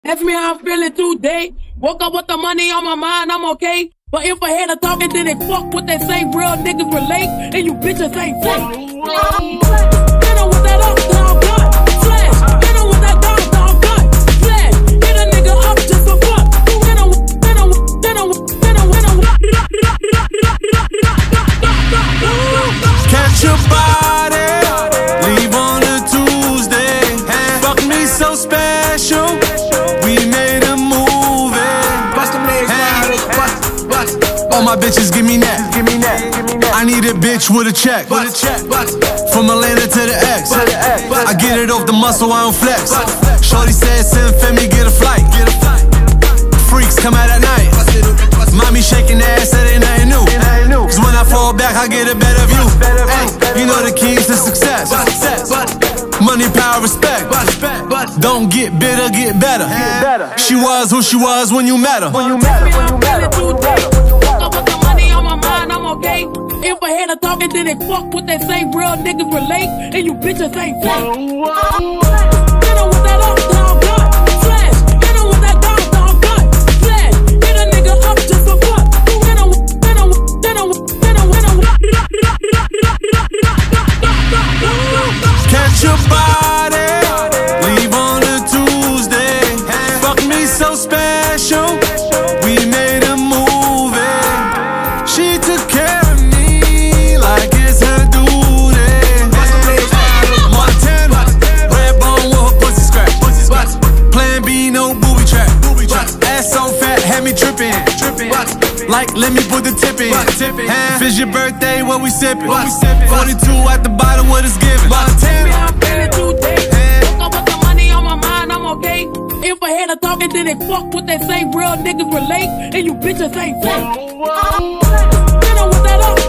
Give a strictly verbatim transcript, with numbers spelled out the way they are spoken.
Ask me how I'm feeling today. Woke up with the money on my mind, I'm okay. But if I had a talking, then they fuck what they say. Real niggas relate, and you bitches ain't fake. Hit her with that up, dog gun. Flash. Hit her with that dog, dog gun. Flash. Hit a nigga up just for fun. Hit her, hit her, hit her, hit her, hit her. Catch your body, leave on a Tuesday. Fuck me so special, we made a movie. Bust them legs now, bust, bust. All my bitches give me that, give me that. I need a bitch with a check, Bust, bust. from Atlanta to the X. Bust, bust. I get it off the muscle, I don't flex. Shorty said send Femi, get a flight. Freaks come out at night. Mommy shaking the ass, that ain't nothing new. Cause when I fall back, I get a better view. Ay, you know the keys to success. Money, power, respect. Don't get bitter, get better. She was who she was when you met her. Woke up with the money on my mind, I'm okay. If I had a talking, then they fuck what they say. Real niggas relate, and you bitches ain't fake. Hit her with that up, dog gun. Flash. Hit her with that dog, dog gun. Flash. Hit a nigga up just for fun. Hit her, hit her, hit her, hit her, hit her. Catch your body, leave on a Tuesday. Fuck me so special, we made a movie. She took care of me like it's her duty. Montana, red bone with her pussy scratch. Plan B, no booby trap. Ass so fat, had me tripping. Like, let me put the tip in. It's your birthday, what we sippin'? forty-two at the bottom, what it's giving. I'm feeling today. Woke up with the money on my mind, I'm okay. If I had a talking, then they fuck what they say. Real niggas relate, and you bitches ain't fake. Hit her with that up.